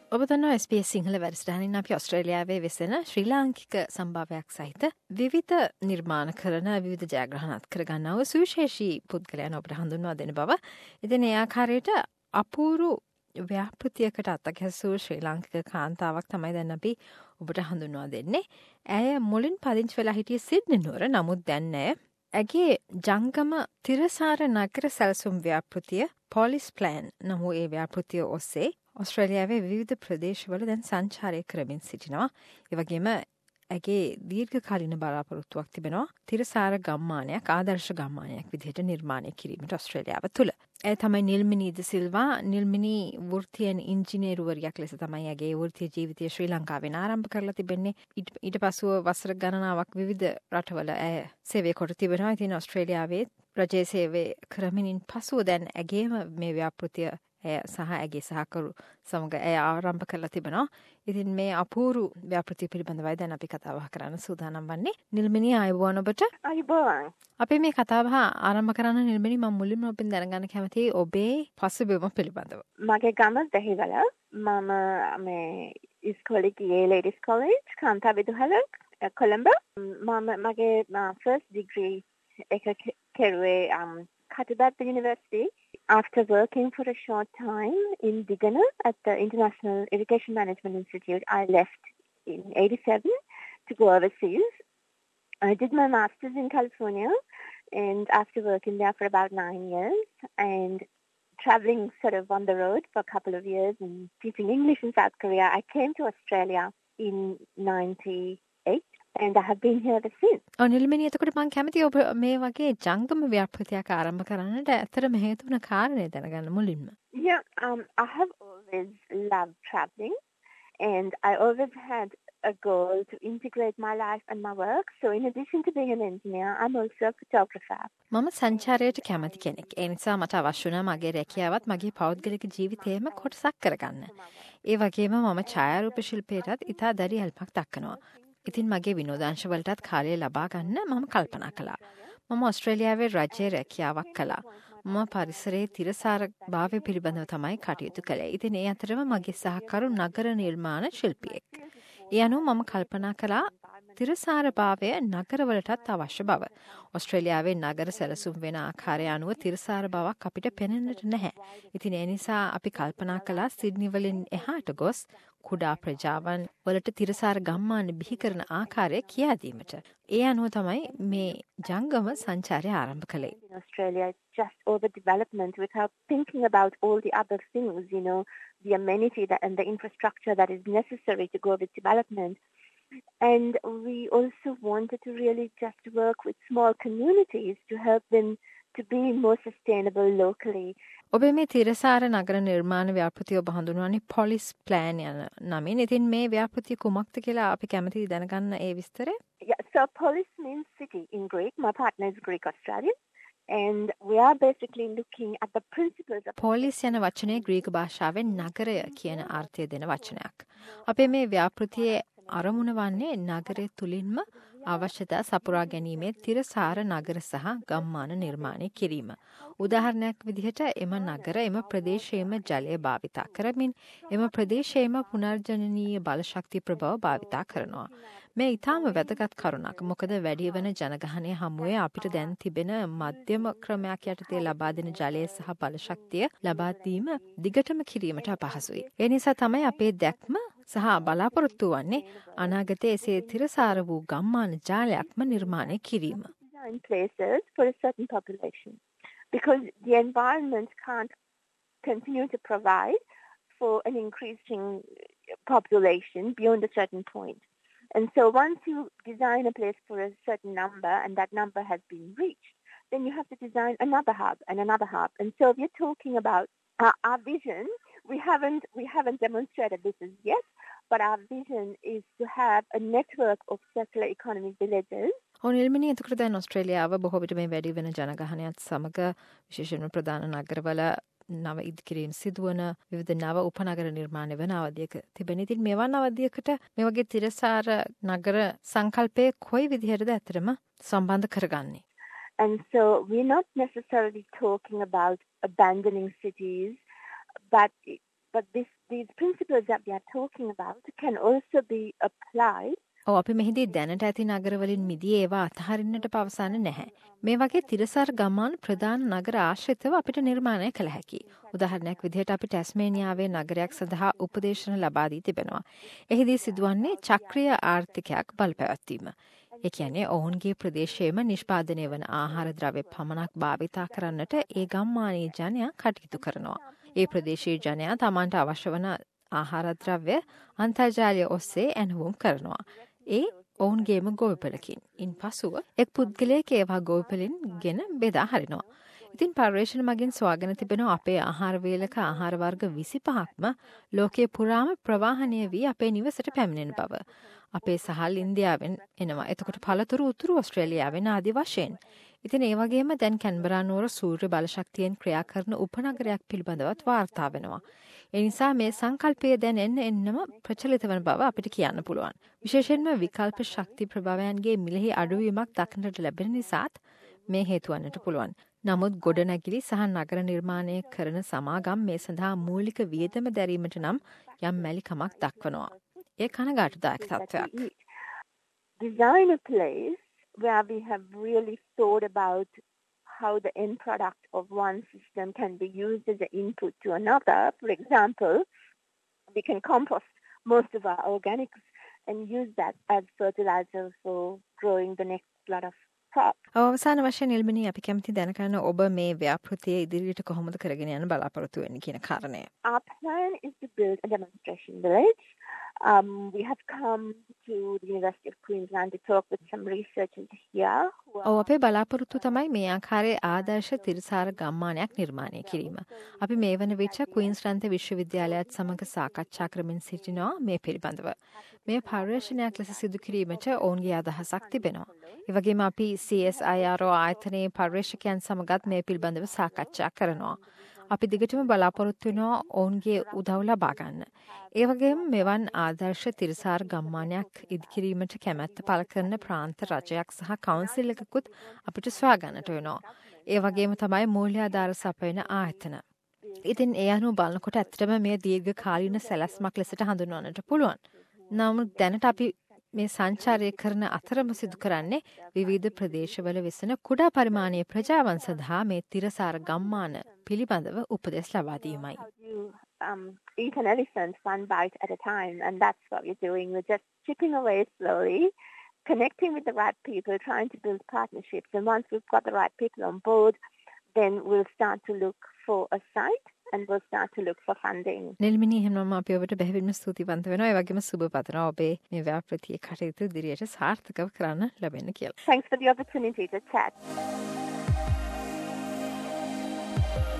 ඔබ දන්නවා SBS සිංහල වැඩසටහනින් අපි ඔස්ට්‍රේලියාවේ වෙසෙන ශ්‍රී ලාංකික සම්භාවයක් සහිත විවිධ නිර්මාණ කරන විවිධ ජයග්‍රහණත් කරගන්නා වූ සුවිශේෂී පුද්ගලයන් ඔබට හඳුන්වා දෙන බව. ඉතින් ඒ ආකාරයට අපූරු ව්‍යාපෘතියකට අත්අැසූ ශ්‍රී ලාංකික කාන්තාවක් තමයි දැන් අපි ඔබට හඳුන්වා දෙන්නේ. ඇය මුලින් පදිංචි වෙලා හිටියේ සිඩ්නි නුවර. නමුත් දැන් ඇගේ ජංගම තිරසාර නගර සැලසුම් ව්‍යාපෘතිය පොලිස් ප්ලෑන් නම් වූ ඒ ව්‍යාපෘතිය ඔස්සේ ඔස්ට්‍රේලියාවේ විවිධ ප්‍රදේශවල දැන් සංචාරය කරමින් සිටිනවා. ඒ වගේම ඇගේ දීර්ඝකාලීන බලාපොරොත්තුවක් තිබෙනවා තිරසාර ගම්මානයක් ආදර්ශ ගම්මානයක් විදිහට නිර්මාණය කිරීමට ඔස්ට්‍රේලියාව තුළ. ඇය තමයි නිල්මිනී ද සිල්වා. නිල්මිනී වෘත්තීය ඉංජිනේරුවරියක් ලෙස තමයි ඇගේ වෘත්තීය ජීවිතය ශ්‍රී ලංකාවෙන් ආරම්භ කරලා තිබෙන්නේ. ඊට පසුව වසර ගණනාවක් විවිධ රටවල ඇය සේවය කොට තිබෙනවා. ඉතින් ඔස්ට්‍රේලියාවේ රජයේ සේවය කරමින් පසුව දැන් ඇගේම මේ ව්‍යාපෘතිය ඇය සහ ඇගේ සහකරු සමග ඇය ආරම්භ කරලා තිබෙනවා. ඉතින් මේ අපූරු ව්‍යාපෘතිය පිළිබඳවයි දැන් අපි කතා බහ කරන්න සූදානම් වන්නේ. නිල්මිනී ආයුබෝවන් ඔබට. ආයුබෝවන්. අපි මේ කතා බහ ආරම්භ කරන්න නිල්මිනී මම මුලින්ම ඔබෙන් දැනගන්න කැමතියි ඔබේ පසුබිම පිළිබඳව. මගේ ගම දෙහිවල. මම මේ ඉස්කෝලේ ගියේ ලේඩිස් කොලෙජ් කාන්තා විදුහලක් කොළඹ. මගේ ෆස්ට් ඩිග්‍රී එක කෙරුවේ Katubat University. After working for a short time in Digana at the International Irrigation Management Institute, I left in 87 to go overseas. I did my master's in California, and after working there for about 9 years and traveling sort of on the road for a couple of years and teaching English in South Korea, I came to Australia in 98. And I have been here ever since. Nilmini එතකොට මම කැමතියි ඔබ මේ වගේ ජංගම ව්‍යාපෘතියක් ආරම්භ කරන්නට ඇත්තටම හේතු වුණ කාරණේ දැනගන්න මුලින්ම. Yeah, I have always loved traveling, and I always had a goal to integrate my life and my work. So in addition to being an engineer, I'm also a photographer. මම සංචාරයට කැමති කෙනෙක්. ඒ නිසා මට අවශ්‍ය වුණා මගේ රැකියාවත් මගේ පෞද්ගලික ජීවිතේම කොටසක් කරගන්න. ඒ වගේම මම ඡායාරූප ශිල්පයටත් ඉතා දැඩි හැල්පක් දක්වනවා. ඉතින් මගේ විනෝදාංශ වලටත් කාලය ලබා ගන්න මම කල්පනා කළා. මම ඔස්ට්‍රේලියාවේ රජයේ රැකියාවක් කළා. මම පරිසරයේ තිරසාර භාවය පිළිබඳව තමයි කටයුතු කළේ. ඉතින් ඒ අතරම මගේ සහකරු නගර නිර්මාණ ශිල්පියෙක්. ඒ අනුව මම කල්පනා කළා තිරසාර භාවය නගරවලටත් අවශ්‍ය බව. ඔස්ට්‍රේලියාවේ නගර සැලසුම් වෙන ආකාරය අනුව තිරසාර බවක් අපිට පෙනෙන්නට නැහැ. ඉතින් ඒ නිසා අපි කල්පනා කළා සිඩ්නි වලින් එහාට ගොස් කුඩා ප්‍රජාවන් වලට තිරසාර ගම්මාන බිහි කරන ආකාරය කියා දීමට. ඒ අනුව තමයි මේ ජංගම සංචාරය ආරම්භ කළේ. In Australia, just overdevelopment without thinking about all the other things, the amenity and the infrastructure that is necessary to go with development. And we also wanted to really just work with small communities to help them to be more sustainable locally. ඔබේ මේ තිරසාර නගර නිර්මාණ ව්‍යාපෘතිය ඔබ හඳුන්වන්නේ police plan යන නමින්. ඉතින් මේ ව්‍යාපෘතිය කුමක්ද කියලා අපි කැමතියි දැනගන්න ඒ විස්තරය. Yeah, so polis means city in Greek. My partner is Greek Australian. And we are basically looking at the principles of... police යන වචනේ ග්‍රීක භාෂාවෙන් නගරය කියන අර්ථය දෙන වචනයක්. අපේ මේ ව්‍යාපෘතියේ අරමුණ වන්නේ නගරය තුලින්ම අවශ්‍යතා සපුරා ගැනීමේ තිරසාර නගර සහ ගම්මාන නිර්මාණය කිරීම. උදාහරණයක් විදිහට එම නගර එම ප්‍රදේශයේම ජලය භාවිතා කරමින් එම ප්‍රදේශයේම පුනර්ජනනීය බලශක්ති ප්‍රභව භාවිතා කරනවා. මේ ඊටාම වැදගත් කරුණක්. මොකද වැඩි වෙන ජනගහනය හමුවේ අපිට දැන් තිබෙන මධ්‍යම ක්‍රමයක් යටතේ ලබා දෙන ජලය සහ බලශක්තිය ලබා දීම දිගටම කිරීමට අපහසුයි. ඒ නිසා තමයි අපේ දැක්ම සහ බලාපොරොත්තු වන්නේ අනාගතයේ එසේ තිරසාර වූ ගම්මාන ජාලයක්ම නිර්මාණය කිරීම. Design places for a certain population because the environment can't continue to provide for an increasing population beyond a certain point. And so once you design a place for a certain number and that number has been reached, then you have to design another hub and another hub. And so we're talking about our vision. We haven't demonstrated this as yet, but our vision is to have a network of circular economy villages. Nilmini එතකොට දැන් ඔස්ට්‍රේලියාව බොහෝ විට මේ වැඩි වෙන ජනගහනයත් සමග විශේෂයෙන්ම ප්‍රධාන නගරවල නව ඉදිකිරීම් සිදුවන විවිධ නව උපනගර නිර්මාණය වන අවධියක තිබෙන. ඉතින් මෙවන් අවධියකට මේ වගේ තිරසාර නගර සංකල්පය කොයි විදිහටද ඇත්තටම සම්බන්ධ කරගන්නේ? And so we're not necessarily talking about abandoning cities, but but these principles that we are talking about can also be applied. අපි මෙහිදී දැනට ඇති නගරවලින් මිදී ඒවා අතහරින්නට පවසන්නේ නැහැ. මේ වගේ තිරසාර ගම්මාන ප්‍රධාන නගර ආශ්‍රිතව අපිට නිර්මාණය කළ හැකියි. උදාහරණයක් විදිහට අපි ටැස්මේනියාවේ නගරයක් සඳහා උපදේශන ලබා දී තිබෙනවා. එහිදී සිදුවන්නේ චක්‍රීය ආර්ථිකයක් බලපැවැත්වීම. ඒ කියන්නේ ඔවුන්ගේ ප්‍රදේශයේම නිෂ්පාදනය වන ආහාර ද්‍රව්‍ය පමණක් භාවිතා කරන්නට ඒ ගම්මානීය ජනයා කටයුතු කරනවා. ඒ ප්‍රදේශීය ජනයා තමන්ට අවශ්‍ය වන ආහාර ද්‍රව්‍ය අන්තර්ජාලය ඔස්සේ ඇනවුම් කරනවා. ඒ ඔවුන්ගේම ගොවිපලකින්. ඉන් පසුව එක් පුද්ගලයෙක් ඒවා ගොවිපලින් ගෙන බෙදා හරිනවා. ඉතින් පර්යේෂණ මගින් සොයාගෙන තිබෙන අපේ ආහාර වේලක ආහාර වර්ග 25ක්ම ලෝකයේ පුරාම ප්‍රවාහනය වී අපේ නිවසට පැමිණෙන බව. අපේ සහල් ඉන්දියාවෙන් එනවා. එතකොට පළතුරු උතුරු ඕස්ට්‍රේලියාවෙන් ආදි වශයෙන්. ඉතින් ඒ වගේම දැන් කැන්බරා නුවර සූර්ය බලශක්තියෙන් ක්‍රියා කරන උපනගරයක් පිළිබඳවත් වාර්තා වෙනවා. ඒ නිසා මේ සංකල්පය දැන් එන්නම ප්‍රචලිත වන බව අපිට කියන්න පුළුවන්. විශේෂයෙන්ම විකල්ප ශක්ති ප්‍රභාවයන්ගේ මිලෙහි අඩුවීමක් දක්නට ලැබෙන නිසාත් මේ හේතු වන්නට පුළුවන්. නමුත් ගොඩනැගිලි සහ නගර නිර්මාණය කරන සමාගම් මේ සඳහා මූලික වියදම දැරීමට නම් යම් මැලිකමක් දක්වනවා. ඒ කනගාටුදායක තත්ත්වයක්. Design a place where we have really thought about how the end product of one system can be used as an input to another. For example, we can compost most of our organics and use that as fertilizer for growing the next lot of crops. අවසාන වශයෙන් නිල්මනී අපි කැමති දැනගන්න ඔබ මේ ව්‍යාපෘතිය ඉදිරියට කොහොමද කරගෙන යන්න බලාපොරොත්තු වෙන්නේ කියන කාරණය. Our plan is to build a demonstration village. We have come to the University of Queensland to talk with some researchers here. අපේ බලාපොරොත්තු තමයි මේ ආකාරයේ ආදර්ශ තිරසාර ගම්මානයක් නිර්මාණය කිරීම. අපි මේ වන විට ක්වීන්ස්ලන්ත විශ්වවිද්‍යාලයත් සමග සාකච්ඡා කරමින් සිටිනවා මේ පිළිබඳව. මේ පර්යේෂණයක් ලෙස සිදු කිරීමට ඔවුන්ගේ අදහසක් තිබෙනවා. ඒ වගේම අපි CSIRO ආයතනයේ පර්යේෂකයන් සමගත් මේ පිළිබඳව සාකච්ඡා කරනවා. අපි දිගටම බලාපොරොත්තු වෙනවා ඔවුන්ගේ උදව් ලබා ගන්න. ඒ වගේම මෙවන් ආදර්ශ තිරසාර ගම්මානයක් ඉදිකිරීමට කැමැත්ත පළ කරන ප්‍රාන්ත රජයක් සහ කවුන්සිල් එකකුත් අපිට සොයා ගන්නට වෙනවා. ඒ වගේම තමයි මූල්‍යාධාර සපයන ආයතන. ඉතින් ඒ අනුව බලනකොට ඇත්තටම මේ දීර්ඝ කාලීන සැලැස්මක් ලෙසට හඳුන්වන්නට පුළුවන්. නමුත් දැනට අපි මේ සංචාරය කරන අතරම සිදු කරන්නේ විවිධ ප්‍රදේශවල වෙසෙන කුඩා පරිමාණයේ ප්‍රජාවන් සඳහා මේ තිරසාර ගම්මාන පිළිබඳව උපදෙස් ලබා දීමයි. Eat an elephant one bite at a time, and that's what we're doing. We're just chipping away slowly, connecting with the right people, trying to build partnerships. And once we've got the right people on board, then we'll start to look for a site and we'll start to look for funding. Nilmini එහෙනම් අපි ඔබට බැහැවින්ම ස්තුතිවන්ත වෙනවා. ඒ වගේම සුබ පතනවා ඔබේ මේ ව්‍යාපෘතියේ කටයුතු ඉදිරියට සාර්ථකව කරන්න ලැබෙන්න කියලා. Thanks for the opportunity to chat.